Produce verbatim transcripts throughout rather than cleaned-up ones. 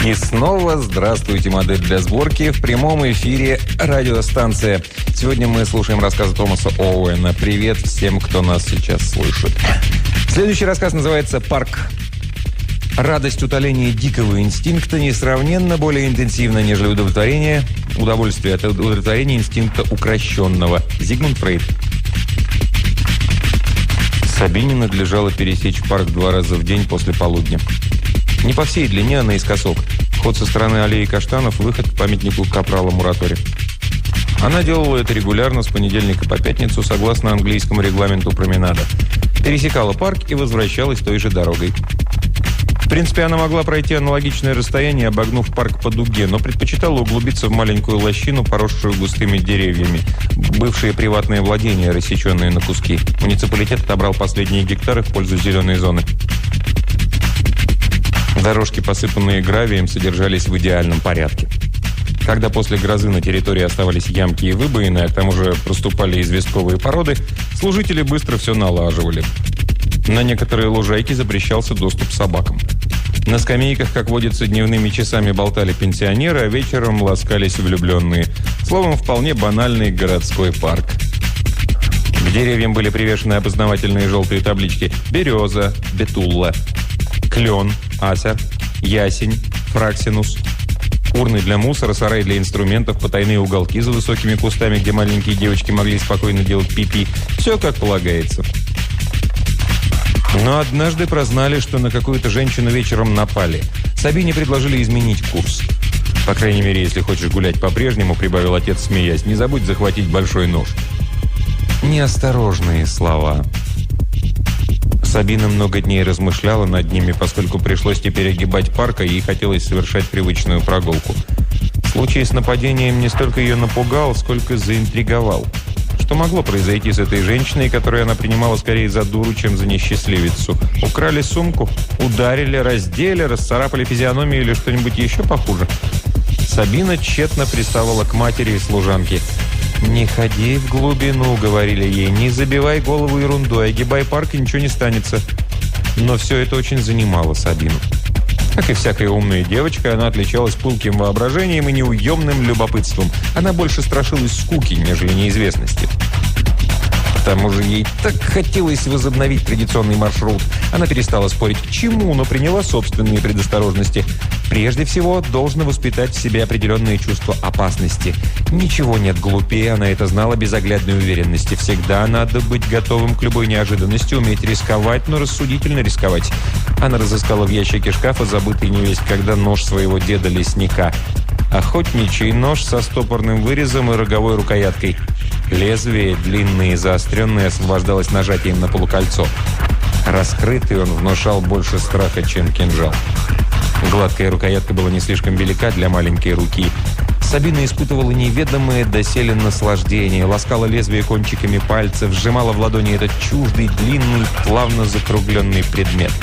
И снова здравствуйте, модель для сборки. В прямом эфире радиостанция. Сегодня мы слушаем рассказ Томаса Оуэна. Привет всем, кто нас сейчас слышит. Следующий рассказ называется «Парк». Радость утоления дикого инстинкта несравненно более интенсивна, нежели удовлетворение, удовольствие от удовлетворения инстинкта укращенного. Зигмунд Фрейд. Сабине надлежало пересечь парк два раза в день после полудня. Не по всей длине, а наискосок. Вход со стороны аллеи Каштанов, выход к памятнику капрала Муратори. Она делала это регулярно с понедельника по пятницу, согласно английскому регламенту променада. Пересекала парк и возвращалась той же дорогой. В принципе, она могла пройти аналогичное расстояние, обогнув парк по дуге, но предпочитала углубиться в маленькую лощину, поросшую густыми деревьями. Бывшие приватные владения, рассеченные на куски. Муниципалитет отобрал последние гектары в пользу зеленой зоны. Дорожки, посыпанные гравием, содержались в идеальном порядке. Когда после грозы на территории оставались ямки и выбоины, а к тому же проступали известковые породы, служители быстро все налаживали. На некоторые лужайки запрещался доступ собакам. На скамейках, как водится, дневными часами болтали пенсионеры, а вечером ласкались влюбленные. Словом, вполне банальный городской парк. К деревьям были привешены опознавательные желтые таблички «Береза», «Бетулла», «Клен», «Ася», «Ясень», «Фраксинус». Урны для мусора, сарай для инструментов, потайные уголки за высокими кустами, где маленькие девочки могли спокойно делать пипи. Все как полагается. Но однажды прознали, что на какую-то женщину вечером напали. Сабине предложили изменить курс. «По крайней мере, если хочешь гулять по-прежнему», — прибавил отец, смеясь, — «не забудь захватить большой нож». Неосторожные слова. Сабина много дней размышляла над ними, поскольку пришлось теперь огибать парк, и ей хотелось совершать привычную прогулку. Случай с нападением не столько ее напугал, сколько заинтриговал. Что могло произойти с этой женщиной, которую она принимала скорее за дуру, чем за несчастливицу? Украли сумку? Ударили, раздели, расцарапали физиономию или что-нибудь еще похуже? Сабина тщетно приставала к матери и служанке. «Не ходи в глубину», — говорили ей, — «не забивай голову ерундой, огибай парк, и ничего не станется». Но все это очень занимало Сабину. Как и всякая умная девочка, она отличалась пылким воображением и неуемным любопытством. Она больше страшилась скуки, нежели неизвестности. К тому же ей так хотелось возобновить традиционный маршрут. Она перестала спорить к чему, но приняла собственные предосторожности. Прежде всего, должна воспитать в себе определенные чувства опасности. Ничего нет глупее, она это знала без оглядной уверенности. Всегда надо быть готовым к любой неожиданности, уметь рисковать, но рассудительно рисковать. Она разыскала в ящике шкафа забытый невесть когда нож своего деда-лесника. Охотничий нож со стопорным вырезом и роговой рукояткой. Лезвие, длинное и заостренное, освобождалось нажатием на полукольцо. Раскрытый он внушал больше страха, чем кинжал. Гладкая рукоятка была не слишком велика для маленькой руки. Сабина испытывала неведомое доселе наслаждение, ласкала лезвие кончиками пальцев, сжимала в ладони этот чуждый, длинный, плавно закругленный предмет.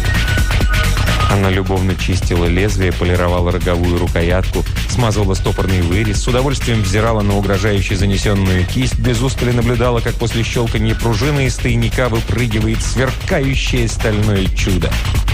Она любовно чистила лезвие, полировала роговую рукоятку, смазывала стопорный вырез, с удовольствием взирала на угрожающе занесенную кисть, без устали наблюдала, как после щелканья пружины из тайника выпрыгивает сверкающее стальное чудо.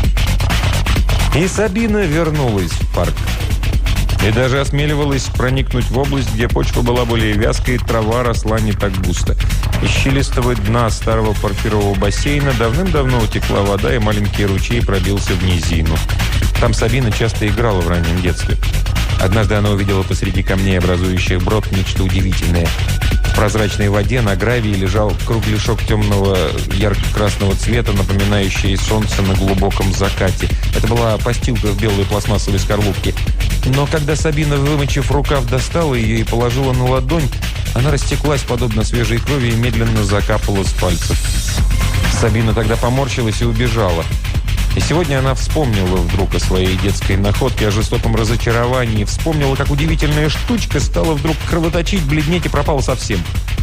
И Сабина вернулась в парк. И даже осмеливалась проникнуть в область, где почва была более вязкой, и трава росла не так густо. Из щелистого дна старого порфирового бассейна давным-давно утекла вода, и маленький ручей пробился в низину. Там Сабина часто играла в раннем детстве. Однажды она увидела посреди камней, образующих брод, нечто удивительное. В прозрачной воде на гравии лежал кругляшок темного ярко-красного цвета, напоминающий солнце на глубоком закате. Это была постилка в белой пластмассовой скорлупке. Но когда Сабина, вымочив рукав, достала ее и положила на ладонь, она растеклась, подобно свежей крови, и медленно закапала с пальцев. Сабина тогда поморщилась и убежала. И сегодня она вспомнила вдруг о своей детской находке, о жестоком разочаровании, вспомнила, как удивительная штучка стала вдруг кровоточить, бледнеть и пропала совсем.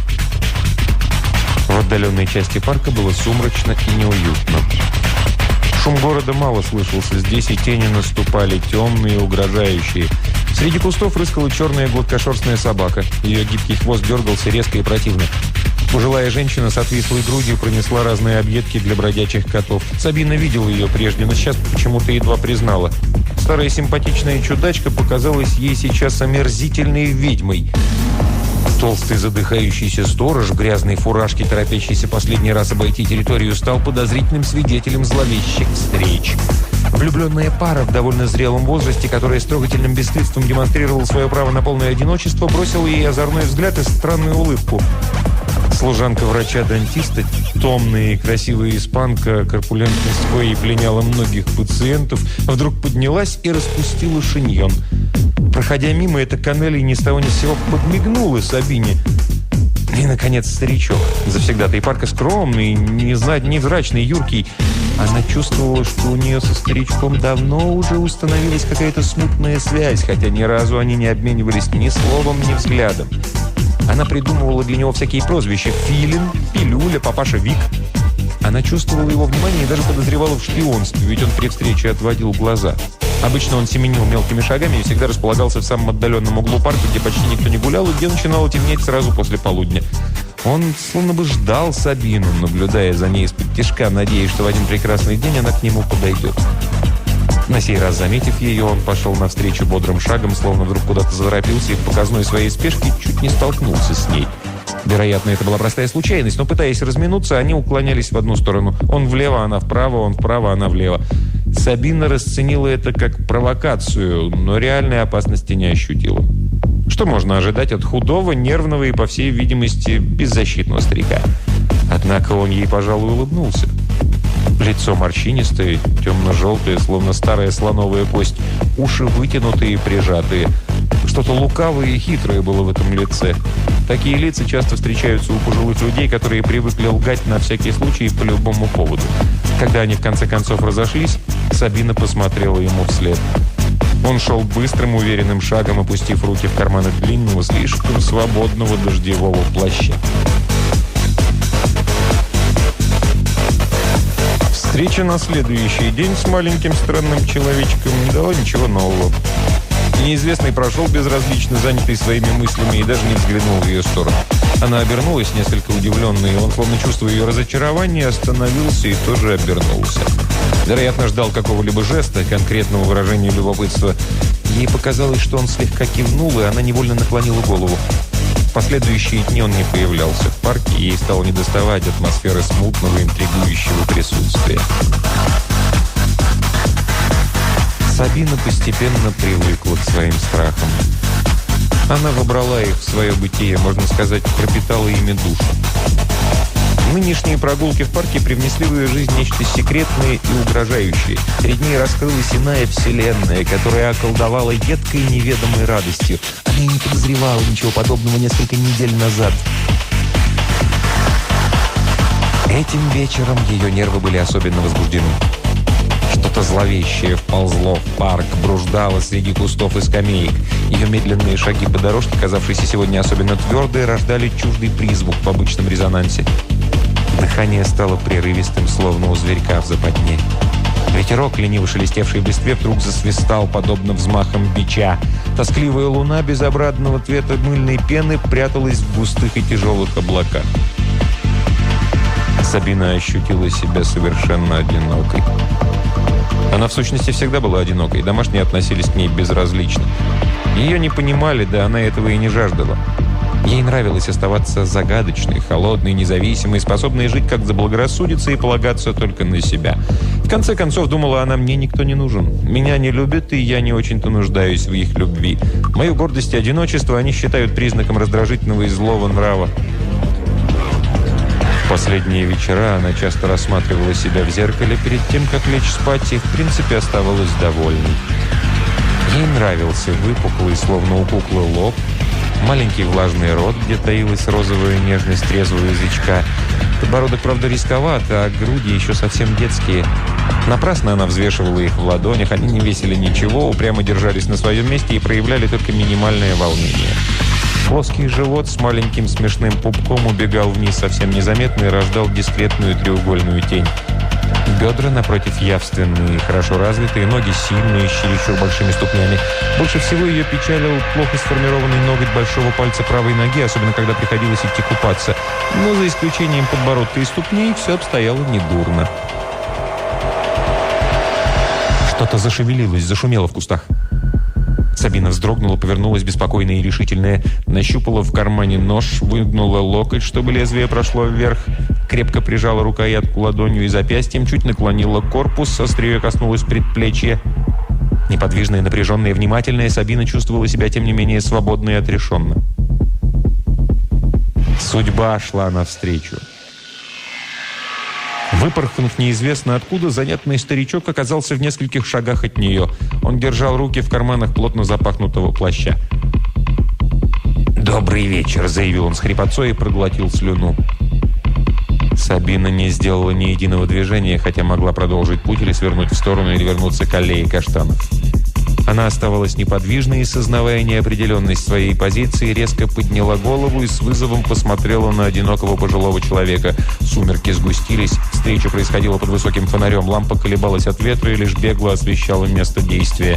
В отдаленной части парка было сумрачно и неуютно. Шум города мало слышался здесь, и тени наступали, темные и угрожающие. Среди кустов рыскала черная гладкошерстная собака. Ее гибкий хвост дергался резко и противно. Пожилая женщина с отвислой грудью пронесла разные объедки для бродячих котов. Сабина видела ее прежде, но сейчас почему-то едва признала. Старая симпатичная чудачка показалась ей сейчас омерзительной ведьмой. Толстый задыхающийся сторож в грязной фуражке, торопящийся последний раз обойти территорию, стал подозрительным свидетелем зловещих встреч. Влюбленная пара в довольно зрелом возрасте, которая с трогательным бесстыдством демонстрировала свое право на полное одиночество, бросила ей озорной взгляд и странную улыбку. Служанка врача-дантиста, томная и красивая испанка, корпулентность коей пленяла многих пациентов, вдруг поднялась и распустила шиньон. Проходя мимо, эта Канелли ни с того ни с сего подмигнула Сабине. И, наконец, старичок. Завсегдатый парка скромный, невзрачный, юркий. Она чувствовала, что у нее со старичком давно уже установилась какая-то смутная связь, хотя ни разу они не обменивались ни словом, ни взглядом. Она придумывала для него всякие прозвища: Филин, Пилюля, Папаша Вик. Она чувствовала его внимание и даже подозревала в шпионстве, ведь он при встрече отводил глаза. Обычно он семенил мелкими шагами и всегда располагался в самом отдаленном углу парка, где почти никто не гулял и где начинало темнеть сразу после полудня. Он словно бы ждал Сабину, наблюдая за ней из-под тишка, надеясь, что в один прекрасный день она к нему подойдет. На сей раз, заметив ее, он пошел навстречу бодрым шагом, словно вдруг куда-то заторопился и в показной своей спешке чуть не столкнулся с ней. Вероятно, это была простая случайность, но, пытаясь разминуться, они уклонялись в одну сторону. Он влево, она вправо, он вправо, она влево. Сабина расценила это как провокацию, но реальной опасности не ощутила. Что можно ожидать от худого, нервного и, по всей видимости, беззащитного старика? Однако он ей, пожалуй, улыбнулся. Лицо морщинистое, темно-желтое, словно старая слоновая кость, уши вытянутые и прижатые. Что-то лукавое и хитрое было в этом лице. Такие лица часто встречаются у пожилых людей, которые привыкли лгать на всякий случай и по любому поводу. Когда они в конце концов разошлись, Сабина посмотрела ему вслед. Он шел быстрым, уверенным шагом, опустив руки в карманы длинного, слишком свободного дождевого плаща. Встреча на следующий день с маленьким странным человечком не дала ничего нового. Неизвестный прошел безразлично, занятый своими мыслями, и даже не взглянул в ее сторону. Она обернулась, несколько удивленная, и он, словно чувствуя ее разочарование, остановился и тоже обернулся. Вероятно, ждал какого-либо жеста, конкретного выражения любопытства. Ей показалось, что он слегка кивнул, и она невольно наклонила голову. В последующие дни он не появлялся в парке, и ей стало недоставать атмосферы смутного, интригующего присутствия. Сабина постепенно привыкла к своим страхам. Она вобрала их в свое бытие, можно сказать, пропитала ими душу. Нынешние прогулки в парке привнесли в ее жизнь нечто секретное и угрожающее. Перед ней раскрылась иная вселенная, которая околдовала едкой и неведомой радостью. Она и не подозревала ничего подобного несколько недель назад. Этим вечером ее нервы были особенно возбуждены. Что-то зловещее вползло в парк, бруждало среди кустов и скамеек. Ее медленные шаги по дорожке, казавшиеся сегодня особенно твердые, рождали чуждый призвук в обычном резонансе. Дыхание стало прерывистым, словно у зверька в западне. Ветерок, лениво шелестевший в листве, вдруг засвистал, подобно взмахам бича. Тоскливая луна безобразного цвета мыльной пены пряталась в густых и тяжелых облаках. Сабина ощутила себя совершенно одинокой. Она, в сущности, всегда была одинокой, домашние относились к ней безразлично. Ее не понимали, да она этого и не жаждала. Ей нравилось оставаться загадочной, холодной, независимой, способной жить как заблагорассудится и полагаться только на себя. В конце концов, думала она, мне никто не нужен. Меня не любят, и я не очень-то нуждаюсь в их любви. Мою гордость и одиночество они считают признаком раздражительного и злого нрава. В последние вечера она часто рассматривала себя в зеркале перед тем, как лечь спать, и в принципе оставалась довольной. Ей нравился выпуклый, словно у куклы, лоб, маленький влажный рот, где таилась розовая нежность трезвого язычка. Подбородок, правда, рисковат, а груди еще совсем детские. Напрасно она взвешивала их в ладонях, они не весили ничего, упрямо держались на своем месте и проявляли только минимальное волнение. Плоский живот с маленьким смешным пупком убегал вниз совсем незаметно и рождал дискретную треугольную тень. Бедра, напротив, явственные, хорошо развитые, ноги сильные, с чересчур большими ступнями. Больше всего ее печалил плохо сформированный ноготь большого пальца правой ноги, особенно когда приходилось идти купаться. Но за исключением подбородка и ступней все обстояло недурно. Что-то зашевелилось, зашумело в кустах. Сабина вздрогнула, повернулась беспокойная и решительная, нащупала в кармане нож, выгнула локоть, чтобы лезвие прошло вверх, крепко прижала рукоятку ладонью и запястьем, чуть наклонила корпус, острие коснулась предплечья. Неподвижная, напряженная, внимательная, Сабина чувствовала себя, тем не менее, свободно и отрешенно. Судьба шла навстречу. Выпорхнув неизвестно откуда, занятный старичок оказался в нескольких шагах от нее. Он держал руки в карманах плотно запахнутого плаща. «Добрый вечер», — заявил он с хрипотцой и проглотил слюну. Сабина не сделала ни единого движения, хотя могла продолжить путь или свернуть в сторону, или вернуться к аллее каштанов. Она оставалась неподвижной и, сознавая неопределенность своей позиции, резко подняла голову и с вызовом посмотрела на одинокого пожилого человека. Сумерки сгустились, встреча происходила под высоким фонарем, лампа колебалась от ветра и лишь бегло освещала место действия.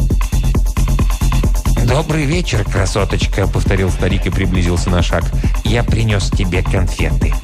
«Добрый вечер, красоточка», — повторил старик и приблизился на шаг. «Я принес тебе конфеты».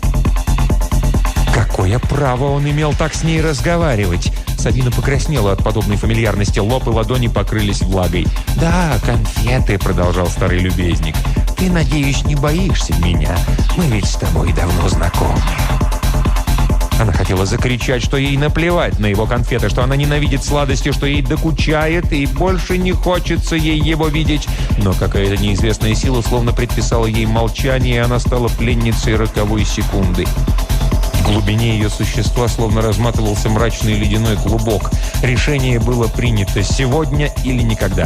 Какое право он имел так с ней разговаривать? Сабина покраснела от подобной фамильярности, лоб и ладони покрылись влагой. «Да, конфеты», — продолжал старый любезник. «Ты, надеюсь, не боишься меня? Мы ведь с тобой давно знакомы». Она хотела закричать, что ей наплевать на его конфеты, что она ненавидит сладости, что ей докучает и больше не хочется ей его видеть. Но какая-то неизвестная сила словно предписала ей молчание, и она стала пленницей роковой секунды. В глубине ее существа словно разматывался мрачный ледяной клубок. Решение было принято сегодня или никогда.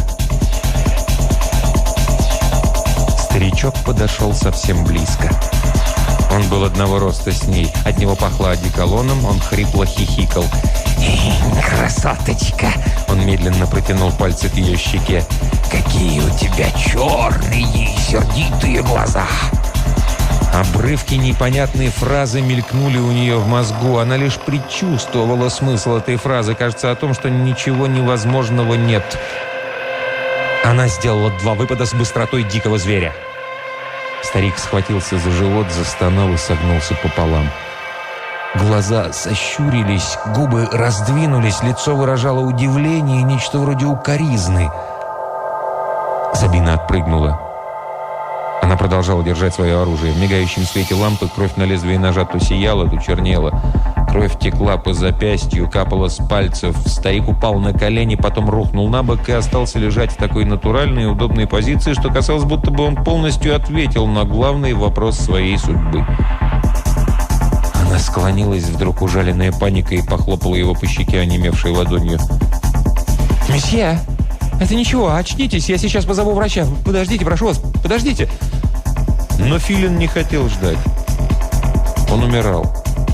Старичок подошел совсем близко. Он был одного роста с ней. От него пахло одеколоном, он хрипло хихикал. «Красоточка!» Он медленно протянул пальцы к ее щеке. «Какие у тебя черные и сердитые глаза!» Обрывки непонятной фразы мелькнули у нее в мозгу. Она лишь предчувствовала смысл этой фразы. Кажется, о том, что ничего невозможного нет. Она сделала два выпада с быстротой дикого зверя. Старик схватился за живот, застонал и согнулся пополам. Глаза сощурились, губы раздвинулись, лицо выражало удивление и нечто вроде укоризны. Сабина отпрыгнула. Она продолжала держать свое оружие. В мигающем свете лампы кровь на лезвии ножа то сияла, то чернела. Кровь текла по запястью, капала с пальцев. Старик упал на колени, потом рухнул на бок и остался лежать в такой натуральной и удобной позиции, что казалось, будто бы он полностью ответил на главный вопрос своей судьбы. Она склонилась, вдруг ужаленная паникой, и похлопала его по щеке, онемевшей ладонью. «Месье, это ничего, очнитесь, я сейчас позову врача. Подождите, прошу вас, подождите». Но Филин не хотел ждать. Он умирал.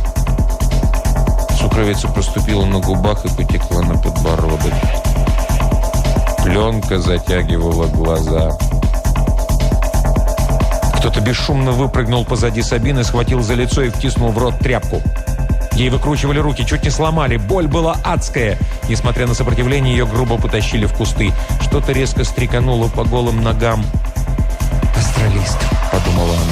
Сукровица проступила на губах и потекла на подбородок. Пленка затягивала глаза. Кто-то бесшумно выпрыгнул позади Сабины, схватил за лицо и втиснул в рот тряпку. Ей выкручивали руки, чуть не сломали. Боль была адская. Несмотря на сопротивление, ее грубо потащили в кусты. Что-то резко стрекануло по голым ногам. «Астралист», — подумала она.